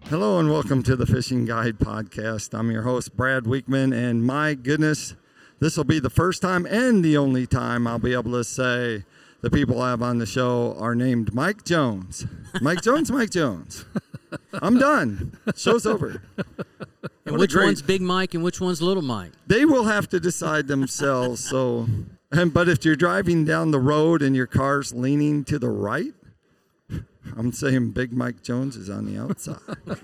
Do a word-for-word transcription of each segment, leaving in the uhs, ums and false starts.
Hello and welcome to the Fishing Guide Podcast. I'm your host, Brad Weekman, and my goodness, this will be the first time and the only time I'll be able to say the people I have on the show are named Mike Jones. Mike Jones, Mike Jones. I'm done. Show's over. And What a which great- one's Big Mike and which one's Little Mike? They will have to decide themselves. So, and, but if you're driving down the road and your car's leaning to the right, I'm saying Big Mike Jones is on the outside.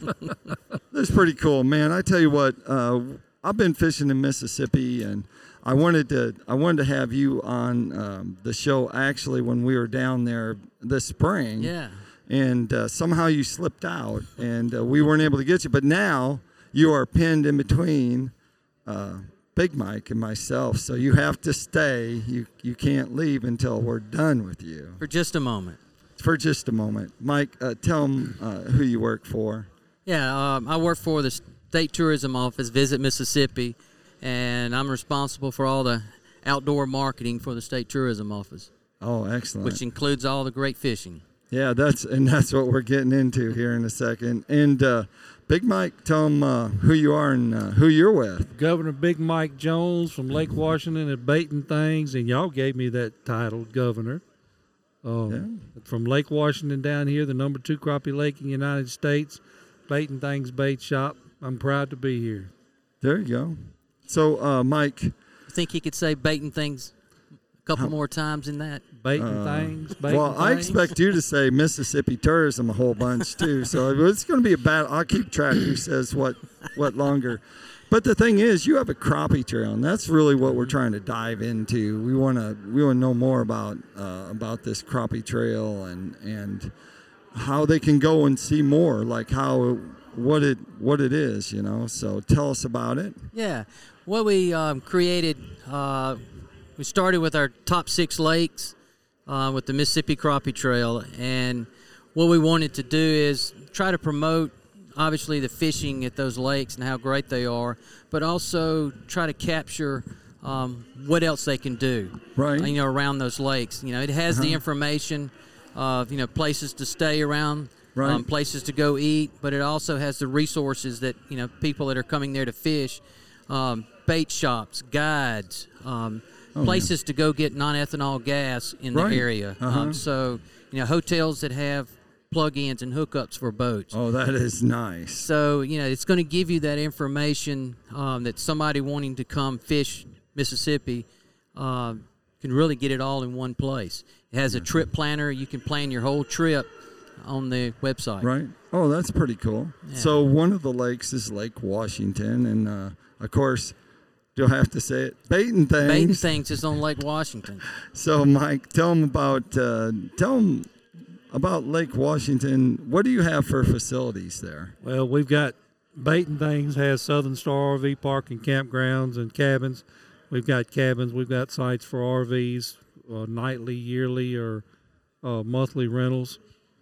That's pretty cool, man. I tell you what, uh, I've been fishing in Mississippi, and I wanted to I wanted to have you on um, the show actually when we were down there this spring. Yeah. And uh, somehow you slipped out, and uh, we weren't able to get you. But now you are pinned in between uh, Big Mike and myself, so you have to stay. You you can't leave until we're done with you. For just a moment. For just a moment. Mike, uh, tell them uh, who you work for. Yeah, um, I work for the State Tourism Office, Visit Mississippi, and I'm responsible for all the outdoor marketing for the State Tourism Office, Oh, excellent. which includes all the great fishing. Yeah, that's and that's what we're getting into here in a second. And uh, Big Mike, tell them uh, who you are and uh, who you're with. Governor Big Mike Jones from Lake Washington at Baiting Things, and y'all gave me that title, Governor. Um, Yeah. From Lake Washington down here, the number two crappie lake in the United States, Baiting Things Bait Shop. I'm proud to be here. There you go. So, uh, Mike, You think he could say baiting things a couple more times than that? Baiting Uh, Things, Baiting well, I Things. expect you to say Mississippi tourism a whole bunch too. So it's going to be a battle. I'll keep track who says what, what longer. But the thing is, you have a crappie trail, and that's really what we're trying to dive into. We want to we want to know more about uh, about this crappie trail and and how they can go and see more, like how what it what it is, you know. So tell us about it. Yeah. Well, we um, created, uh, we started with our top six lakes uh, with the Mississippi Crappie Trail. And what we wanted to do is try to promote, obviously, the fishing at those lakes and how great they are, but also try to capture um, what else they can do, Right. you know, around those lakes. You know, it has the Uh-huh. information of, you know, places to stay around, Right. um, places to go eat, but it also has the resources that, you know, people that are coming there to fish, um, bait shops, guides, um, Oh, places to go get non-ethanol gas in Right. the area. Uh-huh. Um, so, you know, hotels that have plug-ins and hookups for boats. Oh, that is nice. So, you know, it's going to give you that information um, that somebody wanting to come fish Mississippi uh, can really get it all in one place. It has a trip planner. You can plan your whole trip on the website. Right. Oh, that's pretty cool. Yeah. So one of the lakes is Lake Washington, and uh, of course, do I have to say it? Baiting Things. Baiting Things is on Lake Washington. So, Mike, tell them about uh, tell them about Lake Washington. What do you have for facilities there? Well, we've got Baiting Things has Southern Star R V Park and campgrounds and cabins. We've got cabins. We've got sites for R Vs, uh, nightly, yearly, or uh, monthly rentals.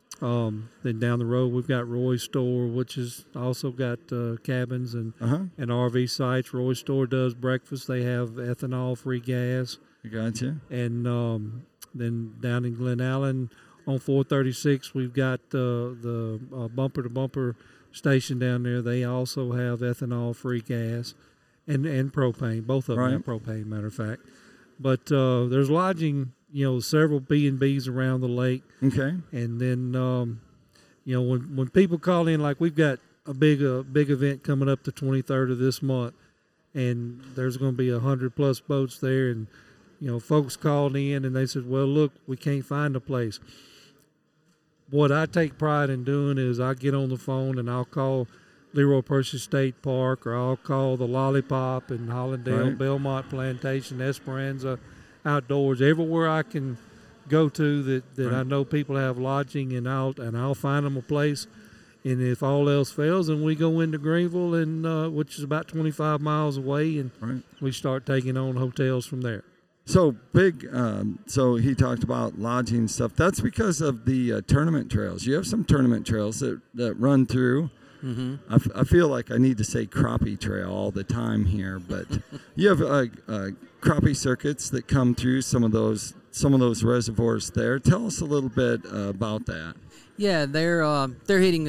Um, then down the road, we've got Roy's Store, which has also got uh, cabins and, Uh-huh. and R V sites. Roy's Store does breakfast. They have ethanol-free gas. I got you. And um, then down in Glen Allen on four thirty-six, we've got uh, the uh, bumper-to-bumper station down there. They also have ethanol-free gas and, and propane. Both of them Right. have propane, matter of fact. But uh, there's lodging, you know, several B and B's around the lake. Okay. And then, um, you know, when, when people call in, like we've got a big uh, big event coming up the twenty-third of this month, and there's going to be one hundred plus boats there. And, you know, folks called in and they said, well, look, we can't find a place. What I take pride in doing is I get on the phone and I'll call Leroy Percy State Park, or I'll call the Lollipop in Hollandale, Right. Belmont Plantation, Esperanza Outdoors, everywhere I can go to that, that I Right. know people have lodging, and I'll and I'll find them a place. And if all else fails, then we go into Greenville, and uh, which is about twenty-five miles away, and Right. we start taking on hotels from there. So big. Um, so he talked about lodging stuff. That's because of the uh, tournament trails. You have some tournament trails that, that run through. Mm-hmm. I, f- I feel like I need to say crappie trail all the time here, but you have uh, uh, crappie circuits that come through some of those some of those reservoirs there. Tell us a little bit uh, about that. Yeah, they're uh, they're hitting our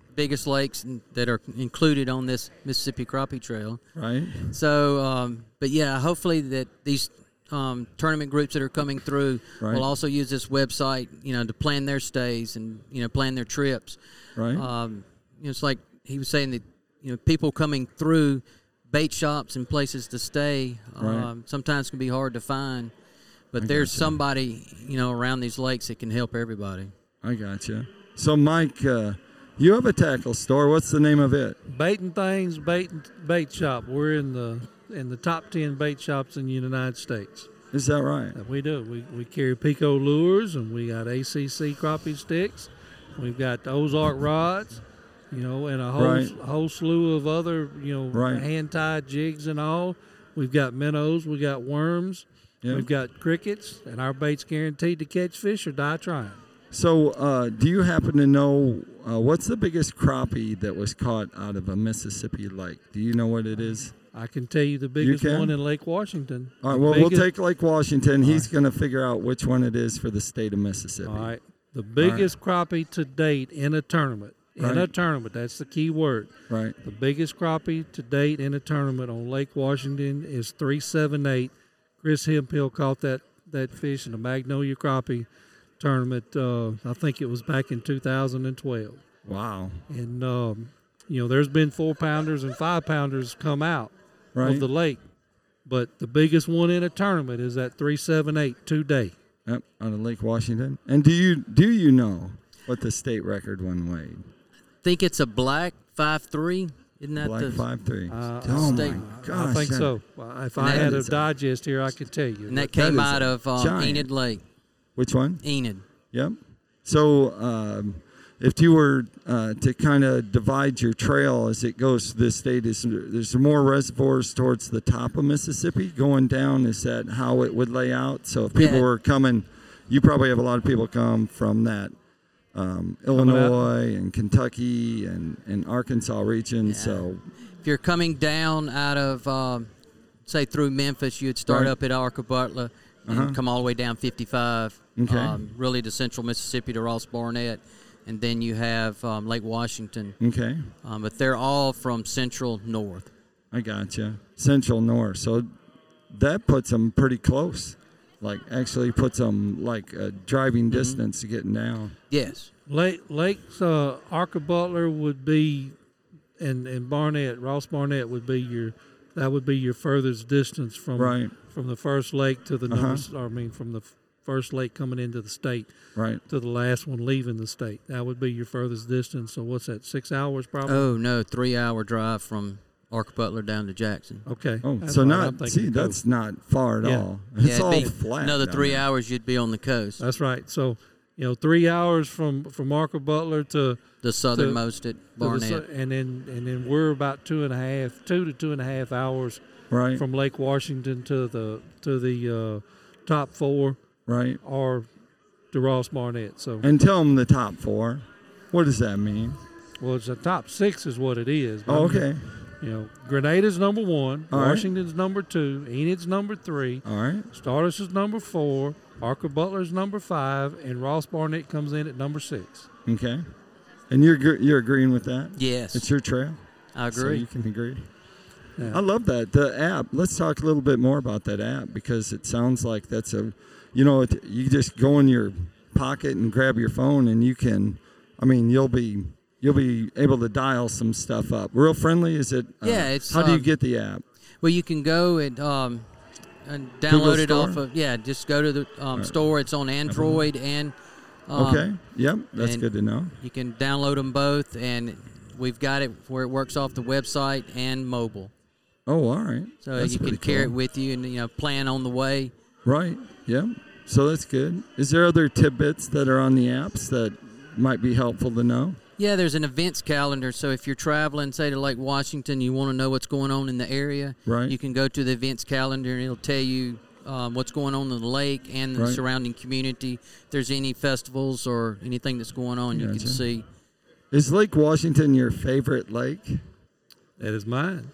biggest lakes in- that are included on this Mississippi Crappie Trail. Right. So, um, but yeah, hopefully that these um, tournament groups that are coming through Right. will also use this website, you know, to plan their stays and, you know, plan their trips. Right. Um, you know, it's like he was saying that, you know, people coming through bait shops and places to stay Right. um, sometimes can be hard to find. But I there's gotcha. somebody, you know, around these lakes that can help everybody. I gotcha. So, Mike, uh, you have a tackle store. What's the name of it? Bait and Things Bait and Bait Shop. We're in the in the top ten bait shops in the United States. Is that right? That we do. We we carry Pico lures, and we got A C C crappie sticks. We've got the Ozark rods, you know, and a whole Right. whole slew of other, you know, Right. hand tied jigs and all. We've got minnows. We got worms. Yeah. We've got crickets, and our bait's guaranteed to catch fish or die trying. So, uh, do you happen to know uh, what's the biggest crappie that was caught out of a Mississippi lake? Do you know what it is? I can tell you the biggest can? one in Lake Washington. All right. The Well, we'll biggest- take Lake Washington. He's going to figure out which one it is for the state of Mississippi. All right. The biggest crappie to date in a tournament. In Right. a tournament, that's the key word. Right. The biggest crappie to date in a tournament on Lake Washington is three seventy-eight. Chris Hemphill caught that, that fish in the Magnolia Crappie tournament. Uh, I think it was back in two thousand twelve. Wow. And, um, you know, there's been four pounders and five pounders come out Right. of the lake. But the biggest one in a tournament is that three seventy-eight today. Yep. Out of Lake Washington. And do you do you know what the state record one weighed? Think it's a black five three. Isn't that Black the five three. Uh, oh state- my gosh! I think that- so. Well, If And I that had a is a- digest here, I could tell you. And that That came is out a of um, giant. Enid Lake. Which one? Enid. Yep. So, um, if you were uh, to kind of divide your trail as it goes through the state, is there's more reservoirs towards the top of Mississippi going down? Is that how it would lay out? So, if people Yeah. were coming, you probably have a lot of people come from that um, Illinois and Kentucky and, and Arkansas region. Yeah. So, If you're coming down out of, um, say, through Memphis, you'd start Right. up at Arca Butler and Uh-huh. come all the way down fifty-five, Okay. um, really to central Mississippi to Ross Barnett. And then you have um, Lake Washington. okay, Um, but they're all from central north. I gotcha. Central North. So, that puts them pretty close. Like, actually puts them like a driving Mm-hmm. distance to getting down. Yes. Lake Lakes uh, Arca Butler would be, and and Barnett Ross Barnett would be your, that would be your furthest distance from Right. from the first lake to the Uh-huh. numbers. Or I mean, from the f- first lake coming into the state Right. to the last one leaving the state. That would be your furthest distance. So what's that? Six hours probably. Oh, no, three-hour drive from Arca Butler down to Jackson. Okay. Oh, That's so what I'm not thinking see to go. that's not far at Yeah. all. It's Yeah, all it'd be flat. Another down three there. hours, you'd be on the coast, That's right. So you know, three hours from from Arca Butler to the southernmost at to the Barnett. su- and then and then we're about two and a half, two to two and a half hours Right. from Lake Washington to the to the uh, top four right. or to Ross Barnett. So And tell them the top four. What does that mean? well, it's the top six is what it is. Oh, okay. You know, Grenada's number one, All right. Washington's number two, Enid's number three, All right. Stardust is number four, Arca Butler's number five, and Ross Barnett comes in at number six. Okay. And you're gr- you're agreeing with that? Yes, It's your trail. I So agree. you can agree. Yeah. I love that the app. Let's talk a little bit more about that app because it sounds like that's a, you know, it, you just go in your pocket and grab your phone and you can, I mean, you'll be you'll be able to dial some stuff up. Real friendly, is it? uh, Yeah, it's, How do you um, get the app? Well, you can go and um, and Google download it Store? off of yeah. Just go to the um, Right. store. It's on Android and um, Okay. Yep. That's and- good to know. You can download them both, and we've got it where it works off the website and mobile. Oh, all right. So That's you can pretty carry it cool. with you and you know plan on the way. Right. Yep. So that's good. Is there other tidbits that are on the apps that might be helpful to know? Yeah, there's an events calendar. So if you're traveling, say to Lake Washington, you want to know what's going on in the area, Right. you can go to the events calendar and it'll tell you um, what's going on in the lake and the Right. surrounding community. If there's any festivals or anything that's going on, you Gotcha. can see. Is Lake Washington your favorite lake? That is mine.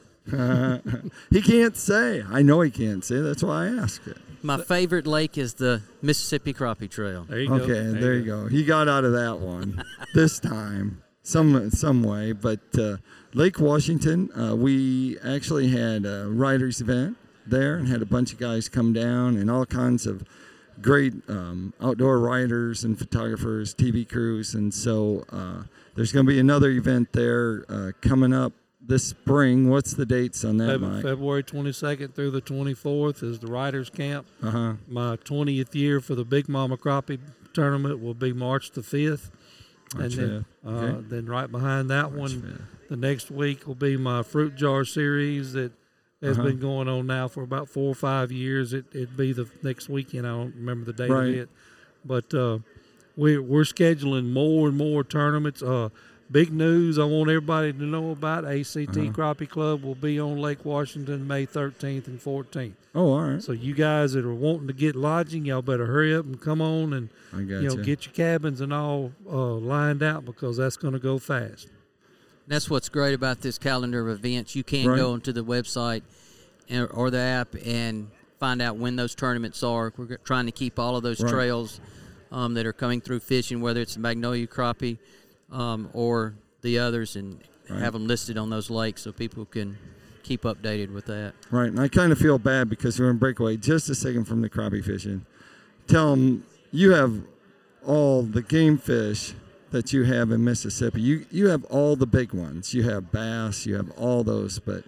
He can't say. I know he can't say. That's why I asked it. My favorite lake is the Mississippi Crappie Trail. There you go. Okay, there, you go. He got out of that one this time. some some way. But uh, Lake Washington, uh, we actually had a writers event there and had a bunch of guys come down and all kinds of great um, outdoor writers and photographers, T V crews, and so uh, there's going to be another event there uh, coming up this spring. What's the dates on that, Feb- Mike? February twenty-second through the twenty-fourth is the Writers Camp. Uh-huh. My twentieth year for the Big Mama Crappie Tournament will be March the fifth. March and then, fifth. uh, Okay. then right behind that March one, fifth. the next week will be my Fruit Jar Series that has Uh-huh. been going on now for about four or five years. It, it'd be the next weekend. I don't remember the date Right. of it. But uh, we're, we're scheduling more and more tournaments. Uh, big news I want everybody to know about, A C T Uh-huh. Crappie Club will be on Lake Washington May thirteenth and fourteenth. Oh, all right. So you guys that are wanting to get lodging, y'all better hurry up and come on and I got you know get your cabins and all uh, lined out because that's going to go fast. That's what's great about this calendar of events. You can Right. go onto the website and, or the app and find out when those tournaments are. We're g- trying to keep all of those Right. trails um, that are coming through fishing, whether it's Magnolia Crappie um, or the others, and Right. have them listed on those lakes so people can keep updated with that. Right, and I kind of feel bad because we're in breakaway just a second from the crappie fishing. Tell them you have all the game fish that you have in Mississippi. You you have all the big ones. You have bass. You have all those. But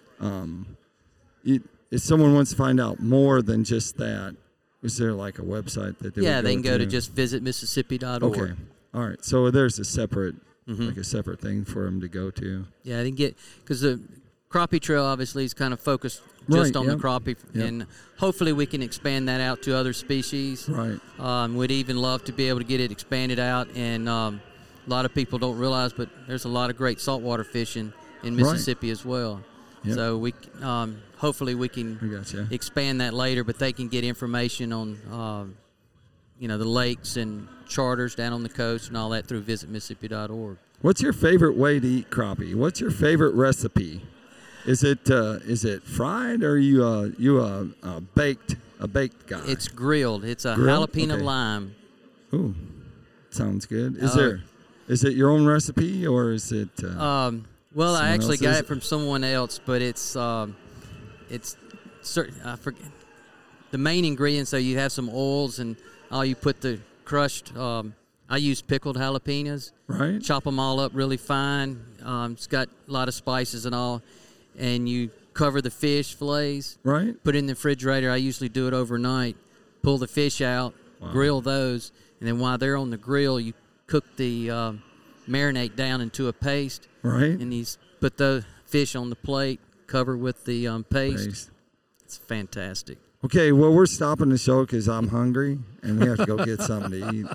um, you, if someone wants to find out more than just that, is there like a website that they yeah, would they can go to to just visit mississippi dot org. Okay, all right. So there's a separate Mhm. like a separate thing for them to go to. Yeah, they can get, because the crappie trail obviously is kind of focused just Right, on yep. the crappie, Yep. and hopefully we can expand that out to other species. Right. Um, we'd even love to be able to get it expanded out, and um, a lot of people don't realize, but there's a lot of great saltwater fishing in Right. Mississippi as well. Yep. So we um, hopefully we I can gotcha. expand that later, but they can get information on um, you know the lakes and charters down on the coast and all that through visit mississippi dot org. What's your favorite way to eat crappie? What's your favorite recipe? Is it uh, is it fried or are you uh, you uh, uh, baked a baked guy? It's grilled. It's a Grilled? jalapeno Okay. lime. Ooh, sounds good. Is Uh, there is it your own recipe or is it? Uh, Um, well, I Someone actually got else's? it from someone else, but it's um, it's certain. I forget the main ingredients. So you have some oils, and all you put the crushed. Um, I use pickled jalapenos. right. Chop them all up really fine. Um, it's got a lot of spices and all, and you cover the fish fillets. Right. Put it in the refrigerator. I usually do it overnight. Pull the fish out, Wow. grill those, and then while they're on the grill, you cook the um, marinade down into a paste. Right. And he's put the fish on the plate, cover with the um, paste. Paste. It's fantastic. Okay, well we're stopping the show because I'm hungry and we have to go get something to eat.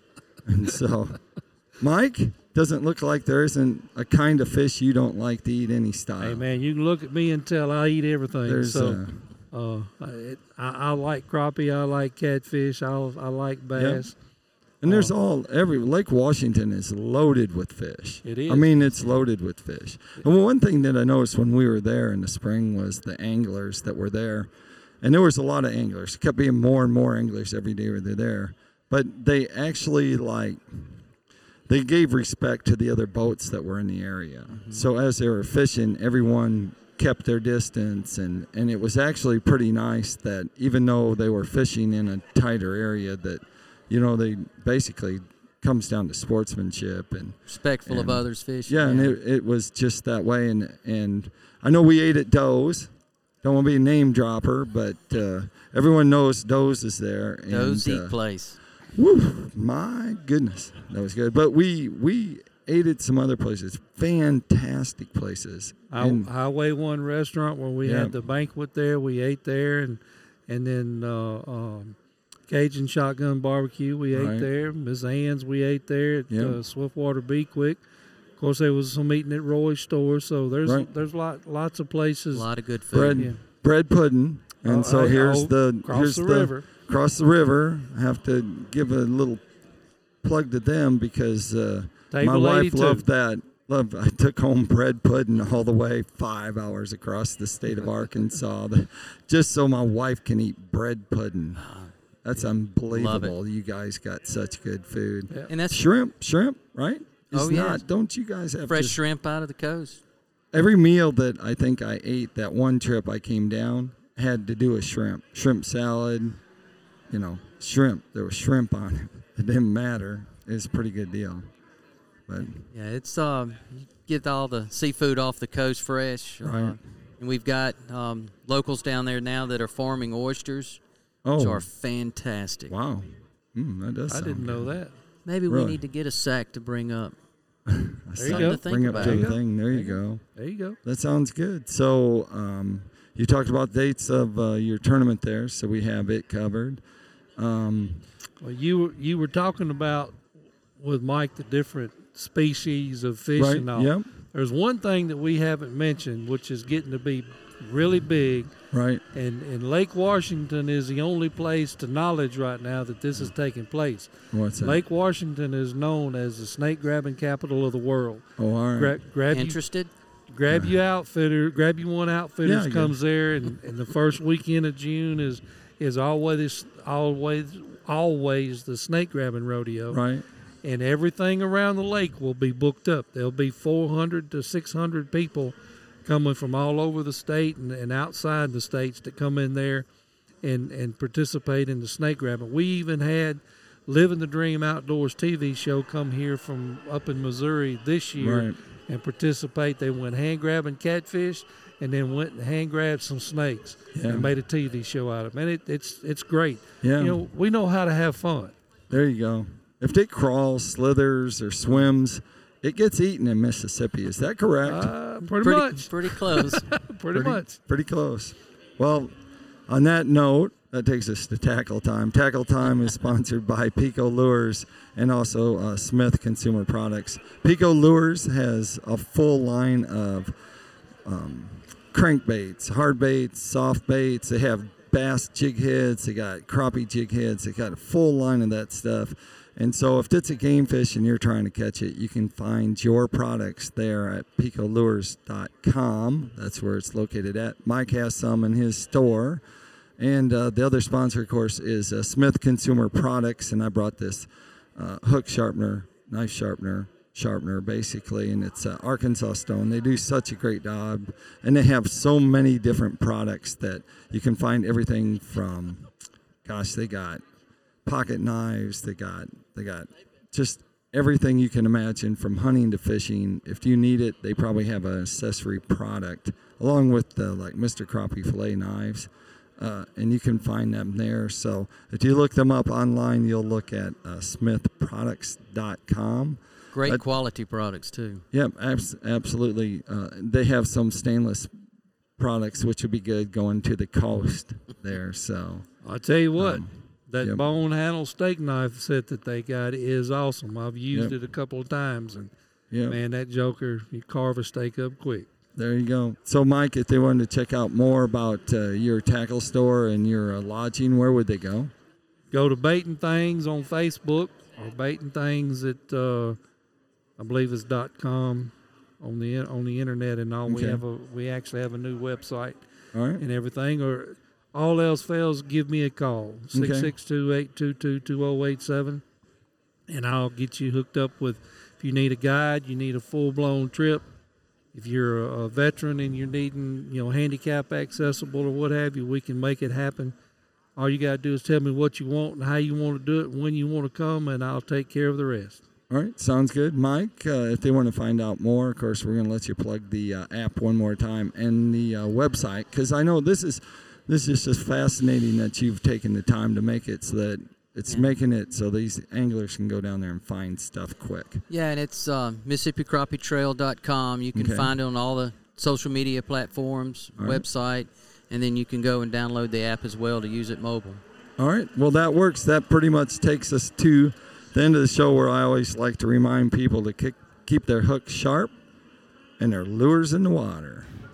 And so, Mike, doesn't look like there isn't a kind of fish you don't like to eat any style. Hey man, you can look at me and tell I eat everything. There's so uh, it, I, I like crappie, I like catfish, I I like bass. And there's Uh, all every Lake Washington is loaded with fish. It is. I mean, it's loaded with fish. And one thing that I noticed when we were there in the spring was the anglers that were there, and there was a lot of anglers. It kept being more and more anglers every day they're there. But they actually like they gave respect to the other boats that were in the area. Mm-hmm. So as they were fishing, everyone kept their distance, and and it was actually pretty nice that even though they were fishing in a tighter area, that you know they basically comes down to sportsmanship and Respectful of And- others' fishing. yeah, and it, it was just that way. And and I know we ate at Doe's. Don't want to be a name dropper, but uh, everyone knows Doe's is there. And, Those eat uh, place. woo, my goodness, that was good. But we we ate at some other places, fantastic places. Hi- And- Highway One restaurant where we Yeah. had the banquet there, we ate there, and and then uh, um, Cajun Shotgun Barbecue, we ate Right. there. Miss Ann's, we ate there at Yep. uh, Swiftwater Be Quick. Of course, there was some eating at Roy's store, so there's Right. there's lot lots of places. A lot of good food. bread Yeah. bread pudding. And Oh, so I- here's oh, the across here's the river. across the river. I have to give a little plug to them because uh, my Table wife eighty-two. loved that. Loved. I took home bread pudding all the way five hours across the state of Arkansas, the- just so my wife can eat bread pudding. That's unbelievable. You guys got such good food. Yeah. And that's Shrimp, shrimp, right? is Oh, yeah. not. Don't you guys have Fresh just- shrimp out of the coast. every meal that I think I ate that one trip I came down had to do with shrimp, shrimp salad, you know, shrimp. There was shrimp on it. It didn't matter. It was a pretty good deal. But Yeah, it's um, you get all the seafood off the coast fresh. Right. Uh, and we've got um, locals down there now that are farming oysters, oh, which are fantastic. wow, mm, that does. I sound didn't know good. that. Maybe Really? we need to get a sack to bring up. A you sack go. To think Bring up about. to There you the go. thing. There you There you go. There you go. That sounds good. So um, you talked about dates of uh, your tournament there, so we have it covered. Um, Well, you were you were talking about with Mike the different species of fish right? and all. Yep. There's one thing that we haven't mentioned, which is getting to be really big, Right. and, and Lake Washington is the only place to knowledge right now that this is taking place. What's that? Lake Washington is known as the snake grabbing capital of the world. Oh, all right. Gra- grab you, Interested? grab you outfitter, grab you one outfitters Yeah, I comes there, and, and the first weekend of June is is always always always the snake grabbing rodeo. Right. And everything around the lake will be booked up. There'll be four hundred to six hundred people coming from all over the state and, and outside the states that come in there and, and participate in the snake grabbing. We even had Living the Dream Outdoors T V show come here from up in Missouri this year Right. and participate. They went hand grabbing catfish and then went and hand grabbed some snakes Yeah. and made a T V show out of them. And it, it's it's great. Yeah. You know, we know how to have fun. There you go. If it crawls, slithers, or swims, it gets eaten in Mississippi. Is that correct? Uh, pretty, Pretty, much. pretty close. Pretty, much. Pretty close. Well, on that note, that takes us to Tackle Time. Tackle Time is sponsored by Pico Lures and also uh, Smith Consumer Products. Pico Lures has a full line of um, crankbaits, hard baits, soft baits. They have bass jig heads. They got crappie jig heads. They got a full line of that stuff. And so if it's a game fish and you're trying to catch it, you can find your products there at pico lures dot com. That's where it's located at. Mike has some in his store. And uh, the other sponsor, of course, is uh, Smith Consumer Products. And I brought this uh, hook sharpener, knife sharpener, sharpener basically, and it's uh, Arkansas stone. They do such a great job. And they have so many different products that you can find everything from, gosh, they got pocket knives, they got they got just everything you can imagine from hunting to fishing. If you need it, they probably have an accessory product along with the like Mister Crappie fillet knives, uh, and you can find them there. So if you look them up online, you'll look at uh, smith products dot com. Great But- quality products, too. Yep, abs- absolutely. Uh, they have some stainless products, which would be good going to the coast there. So I'll tell you what, Um, that yep. bone handle steak knife set that they got is awesome. I've used Yep. it a couple of times, and yeah. man, that joker, you carve a steak up quick. There you go. So, Mike, if they wanted to check out more about uh, your tackle store and your uh, lodging, where would they go? Go to Baiting Things on Facebook or Baiting Things at uh, I believe it's dot com on the on the internet and all. We Okay. have a we actually have a new website All right. and everything. Or all else fails, give me a call six six two, eight two two, two zero eight seven, and I'll get you hooked up with. If you need a guide, you need a full blown trip. If you're a, a veteran and you're needing, you know, handicap accessible or what have you, we can make it happen. All you got to do is tell me what you want and how you want to do it and when you want to come, and I'll take care of the rest. All right. Sounds good. Mike, uh, if they want to find out more, of course, we're going to let you plug the uh, app one more time and the uh, website, because I know this is this is just fascinating that you've taken the time to make it so that it's Yeah. making it so these anglers can go down there and find stuff quick. Yeah, and it's uh, Mississippi Crappie Trail dot com. You can Okay. find it on all the social media platforms, All right. website, and then you can go and download the app as well to use it mobile. All right. Well, that works. That pretty much takes us to the end of the show, where I always like to remind people to kick, keep their hooks sharp and their lures in the water.